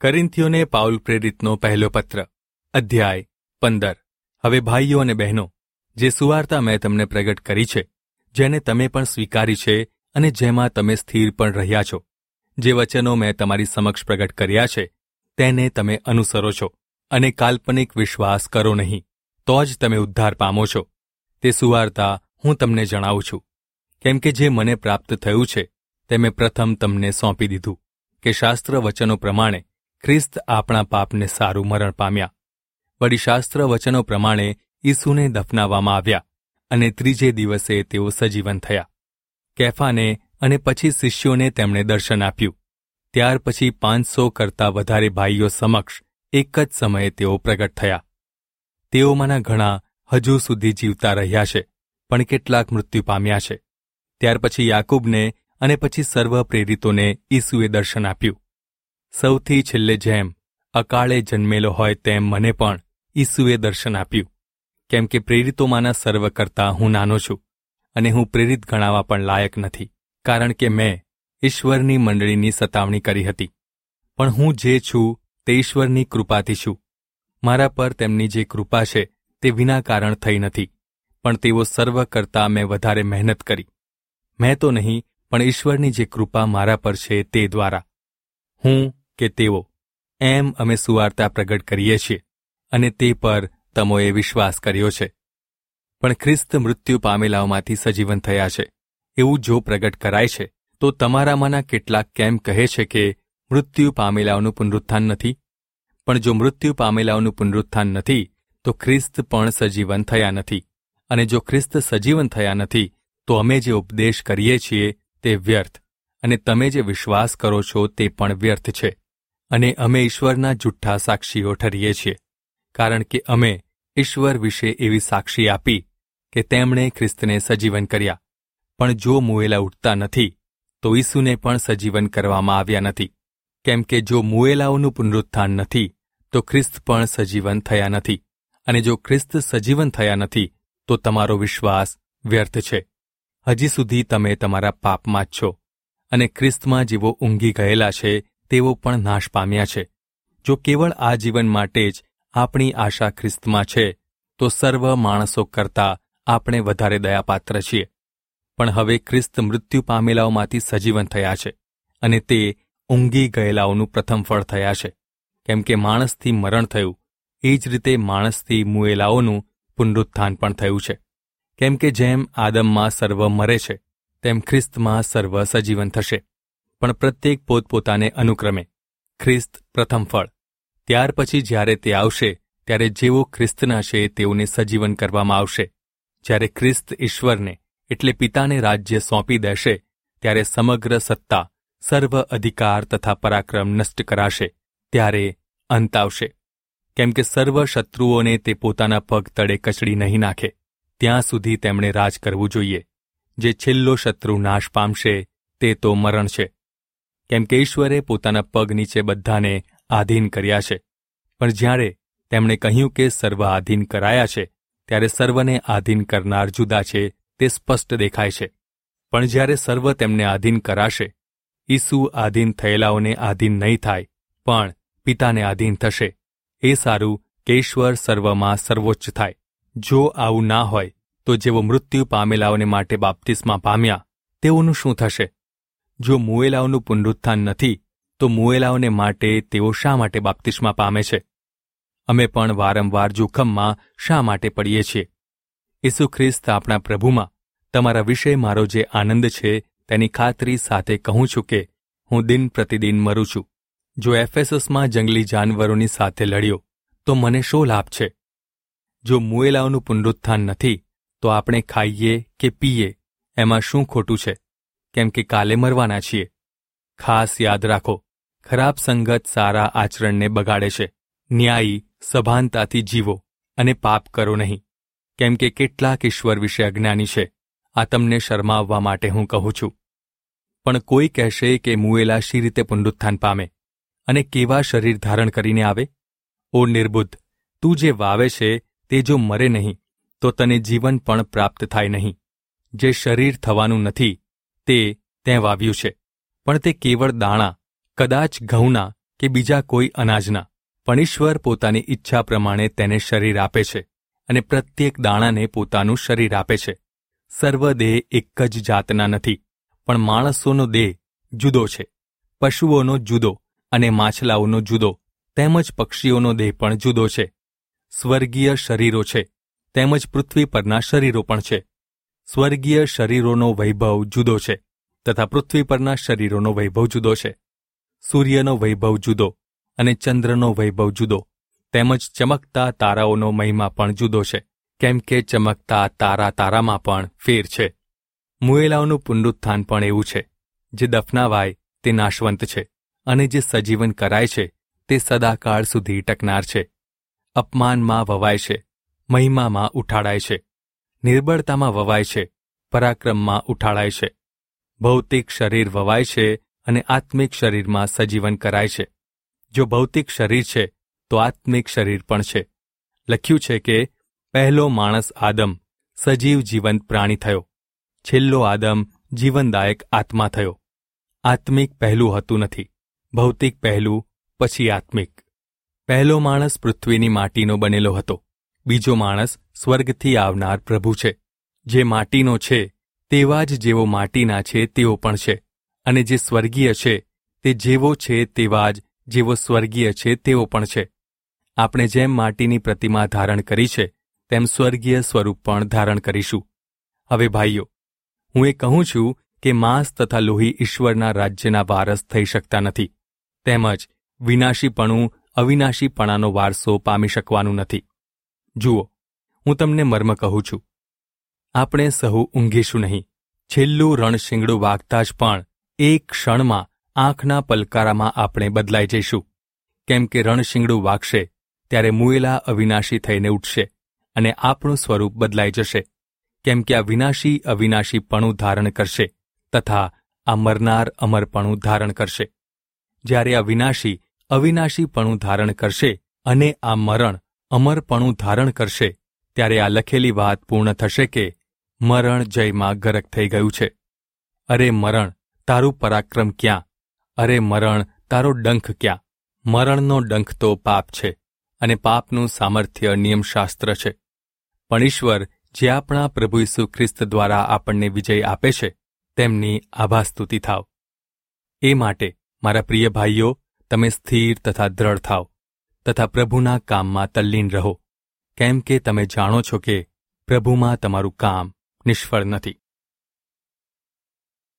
કરિન્થીઓને Paul પ્રેરિતનો પહેલો પત્ર, અધ્યાય 15। હવે ભાઈઓ અને બહેનો, જે સુવાર્તા મેં તમને પ્રગટ કરી છે, જેને તમે પણ સ્વીકારી છે અને જેમાં તમે સ્થિર પણ રહ્યા છો, જે વચનો મેં તમારી સમક્ષ પ્રગટ કર્યા છે, તેને તમે અનુસરો છો અને કાલ્પનિક વિશ્વાસ કરો નહીં, તો જ તમે ઉદ્ધાર પામો છો। તે સુવાર્તા હું તમને જણાવું છું, કેમ કે જે મને પ્રાપ્ત થયું છે તે મેં પ્રથમ તમને સોંપી દીધું, કે શાસ્ત્ર વચનો પ્રમાણે ખ્રિસ્ત આપણા પાપને સારું મરણ પામ્યા, વળી શાસ્ત્ર વચનો પ્રમાણે ઈસુને દફનાવવામાં આવ્યા અને ત્રીજે દિવસે તેઓ સજીવન થયા। કેફાને અને પછી શિષ્યોને તેમણે દર્શન આપ્યું। ત્યાર પછી 500 કરતાં વધારે ભાઈઓ સમક્ષ એક જ સમયે તેઓ પ્રગટ થયા। તેઓમાંના ઘણા હજુ સુધી જીવતા રહ્યા છે, પણ કેટલાક મૃત્યુ પામ્યા છે। ત્યાર પછી યાકૂબને અને પછી સર્વ પ્રેરિતોને ઈસુએ દર્શન આપ્યું। સૌથી છેલ્લે જેમ અકાળે જન્મેલો હોય તેમ મને પણ ઈસુએ દર્શન આપ્યું, કેમ કે પ્રેરિતોમાંના સર્વ કરતાં હું નાનો છું અને હું પ્રેરિત ગણાવા પણ લાયક નથી, કારણ કે મેં ઈશ્વરની મંડળીની સતાવણી કરી હતી। પણ હું જે છું તે ઈશ્વરની કૃપાથી છું। મારા પર તેમની જે કૃપા છે તે વિના કારણ થઈ નથી, પણ તેઓ સર્વ કરતાં મેં વધારે મહેનત કરી। મેં તો નહીં, પણ ઈશ્વરની જે કૃપા મારા પર છે તે દ્વારા, હું કે તેઓ, એમ અમે સુવાર્તા પ્રગટ કરીએ છીએ અને તે પર તમોએ વિશ્વાસ કર્યો છે। પણ ખ્રિસ્ત મૃત્યુ પામેલાઓમાંથી સજીવન થયા છે, એવું જો પ્રગટ કરાય છે, તો તમારામાંના કેટલાક કેમ કહે છે કે મૃત્યુ પામેલાઓનું પુનરુત્થાન નથી? પણ જો મૃત્યુ પામેલાઓનું પુનરુત્થાન નથી, તો ખ્રિસ્ત પણ સજીવન થયા નથી, અને જો ખ્રિસ્ત સજીવન થયા નથી, તો અમે જે ઉપદેશ કરીએ છીએ તે વ્યર્થ, અને તમે જે વિશ્વાસ કરો છો તે પણ વ્યર્થ છે, અને અમે ઈશ્વરના જુઠ્ઠા સાક્ષીઓ ઠરીએ છીએ, કારણ કે અમે ઈશ્વર વિશે એવી સાક્ષી આપી કે તેમણે ખ્રિસ્તને સજીવન કર્યા। પણ જો મુએલા ઉઠતા નથી, તો ઈસુને પણ સજીવન કરવામાં આવ્યા નથી, કેમ કે જો મુએલાઓનું પુનરુત્થાન નથી, તો ખ્રિસ્ત પણ સજીવન થયા નથી, અને જો ખ્રિસ્ત સજીવન થયા નથી, તો તમારો વિશ્વાસ વ્યર્થ છે। હજી સુધી તમે તમારા પાપમાં જ છો, અને ખ્રિસ્તમાં જેવો ઊંઘી ગયેલા છે તેઓ પણ નાશ પામ્યા છે। જો કેવળ આ જીવન માટે જ આપણી આશા ખ્રિસ્તમાં છે, તો સર્વ માણસો કરતાં આપણે વધારે દયાપાત્ર છીએ। પણ હવે ખ્રિસ્ત મૃત્યુ પામેલાઓમાંથી સજીવન થયા છે, અને તે ઊંઘી ગયેલાઓનું પ્રથમ ફળ થયા છે, કેમ કે માણસથી મરણ થયું, એ જ રીતે માણસથી મુએલાઓનું પુનરુત્થાન પણ થયું છે। કેમ કે જેમ આદમમાં સર્વ મરે છે, તેમ ખ્રિસ્તમાં સર્વ સજીવન થશે, પણ પ્રત્યેક પોતપોતાને અનુક્રમે, ખ્રિસ્ત પ્રથમ ફળ। ત્યાર પછી જ્યારે તે આવશે, ત્યારે જેઓ ખ્રિસ્તના છે તેઓને સજીવન કરવામાં આવશે। જ્યારે ખ્રિસ્ત ઈશ્વરને એટલે પિતાને રાજ્ય સોંપી દેશે, ત્યારે સમગ્ર સત્તા, સર્વ અધિકાર તથા પરાક્રમ નષ્ટ કરાશે, ત્યારે અંત આવશે। કેમ કે સર્વ શત્રુઓને તે પોતાના પગ તળે કચડી નહીં નાખે, ત્યાં સુધી તેમણે રાજ કરવું જોઈએ। જે છેલ્લો શત્રુ નાશ પામશે તે તો મરણ છે, કેમ કે ઈશ્વરે પોતાના પગ નીચે બધાને આધીન કર્યા છે। પણ જ્યારે તેમણે કહ્યું કે સર્વ આધીન કરાયા છે, ત્યારે સર્વને આધીન કરનાર જુદા છે તે સ્પષ્ટ દેખાય છે। પણ જ્યારે સર્વ તેમને આધીન કરાશે, ઈસુ આધીન થયેલાઓને આધીન નહીં થાય, પણ પિતાને આધીન થશે। એ સારું કે ઈશ્વર સર્વમાં સર્વોચ્ચ થાય। જો આવું ના હોય, તો જેઓ મૃત્યુ પામેલાઓને માટે બાપ્તિસ્મા પામ્યા, તેઓનું શું થશે? જો મુએલાઓનું પુનરુત્થાન નથી, તો મુએલાઓને માટે તેઓ શા માટે બાપ્તિસ્મા પામે છે? અમે પણ વારંવાર જોખમમાં શા માટે પડીએ છીએ? ઈસુ ખ્રિસ્ત આપણા પ્રભુમાં તમારા વિશે મારો જે આનંદ છે, તેની ખાતરી સાથે કહું છું કે હું દિન પ્રતિદિન મરું છું। જો એફેસસમાં જંગલી જાનવરોની સાથે લડ્યો, તો મને શો લાભ છે? જો મુએલાઓનું પુનરુત્થાન નથી, તો આપણે ખાઈએ કે પીએ, એમાં શું ખોટું છે? કેમ કે કાલે મરવાના છીએ। ખાસ યાદ રાખો, ખરાબ સંગત સારા આચરણને બગાડે છે। ન્યાયી સભાનતાથી જીવો અને પાપ કરો નહીં, કેમ કે કેટલાક ઈશ્વર વિશે અજ્ઞાની છે। આ તમને શરમાવવા માટે હું કહું છું। પણ કોઈ કહેશે કે મુએલા શી રીતે પુનરુત્થાન પામે, અને કેવા શરીર ધારણ કરીને આવે? ઓ નિર્બુદ્ધ, તું જે વાવે છે તે જો મરે નહીં, તો તને જીવન પણ પ્રાપ્ત થાય નહીં। જે શરીર થવાનું નથી, તે વાવ્યું છે, પણ તે કેવળ દાણા, કદાચ ઘઉંના કે બીજા કોઈ અનાજના, પણ ઈશ્વર પોતાની ઈચ્છા પ્રમાણે તેને શરીર આપે છે અને પ્રત્યેક દાણાને પોતાનું શરીર આપે છે. સર્વ દેહ એક જ જાતના નથી, પણ માણસોનો દેહ જુદો છે. પશુઓનો જુદો અને માછલાઓનો જુદો, તેમજ પક્ષીઓનો દેહ પણ જુદો છે. સ્વર્ગીય શરીરો છે, તેમજ પૃથ્વી પરના શરીરો પણ છે. સ્વર્ગીય શરીરોનો વૈભવ જુદો છે, તથા પૃથ્વી પરના શરીરોનો વૈભવ જુદો છે. સૂર્યનો વૈભવ જુદો અને ચંદ્રનો વૈભવ જુદો, તેમજ ચમકતા તારાઓનો મહિમા પણ જુદો છે, કેમ કે ચમકતા તારામાં પણ ફેર છે. મુએલાઓનું પુનરુત્થાન પણ એવું છે. જે દફનાવાય તે નાશવંત છે, અને જે સજીવન કરાય છે તે સદાકાળ સુધી ટકનાર છે. અપમાનમાં વવાય છે, મહિમામાં ઉઠાડાય છે. નિર્બળતામાં વવાય છે, પરાક્રમમાં ઉઠાડાય છે. ભૌતિક શરીર વવાય છે અને આત્મિક શરીરમાં સજીવન કરાય છે. જો ભૌતિક શરીર છે તો આત્મિક શરીર પણ છે. લખ્યું છે કે પહેલો માણસ આદમ સજીવ જીવંત પ્રાણી થયો, છેલ્લો આદમ જીવનદાયક આત્મા થયો. આત્મિક પહેલું હતું નથી, ભૌતિક પહેલું, પછી આત્મિક. પહેલો માણસ પૃથ્વીની માટીનો બનેલો હતો, બીજો માણસ સ્વર્ગથી આવનાર પ્રભુ છે. જે માટીનો છે તેવા જ જેવો માટીના છે તેવો પણ છે, અને જે સ્વર્ગીય છે તે જેવો છે તેવા જ જેવો સ્વર્ગીય છે તેવો પણ છે. આપણે જેમ માટીની પ્રતિમા ધારણ કરી છે તેમ સ્વર્ગીય સ્વરૂપ પણ ધારણ કરીશું. હવે ભાઈઓ, હું એ કહું છું કે માંસ તથા લોહી ઈશ્વરના રાજ્યના વારસ થઈ શકતા નથી, તેમજ વિનાશીપણું અવિનાશીપણાનો વારસો પામી શકવાનું નથી. જુઓ, હું તમને મર્મ કહું છું. આપણે સહુ ઊંઘીશું નહીં. છેલ્લું રણશીંગડું વાગતા જ પણ એક ક્ષણમાં આંખના પલકારામાં આપણે બદલાઈ જઈશું. કેમ કે રણશીંગડું વાગશે ત્યારે મુએલા અવિનાશી થઈને ઉઠશે, અને આપણું સ્વરૂપ બદલાઈ જશે. કેમ કે આ વિનાશી અવિનાશીપણું ધારણ કરશે, તથા આ મરનાર અમરપણું ધારણ કરશે. જ્યારે આ વિનાશી અવિનાશીપણું ધારણ કરશે અને આ મરણ અમરપણું ધારણ કરશે, ત્યારે આ લખેલી વાત પૂર્ણ થશે કે મરણ જયમાં ગરક થઈ ગયું છે. અરે મરણ, તારું પરાક્રમ ક્યાં? અરે મરણ, તારો ડંખ ક્યાં? મરણનો ડંખ તો પાપ છે, અને પાપનું સામર્થ્ય નિયમશાસ્ત્ર છે. પણ ઈશ્વર જે આપણા પ્રભુ ઈસુ ખ્રિસ્ત દ્વારા આપણને વિજય આપે છે, તેમની આભાસ્તુતિ થાવ. એ માટે મારા પ્રિય ભાઈઓ, તમે સ્થિર તથા દ્રઢ થાવ, તથા પ્રભુના કામમાં તલ્લીન રહો, કેમ કે તમે જાણો છો કે પ્રભુમાં તમારું કામ નિષ્ફળ નથી.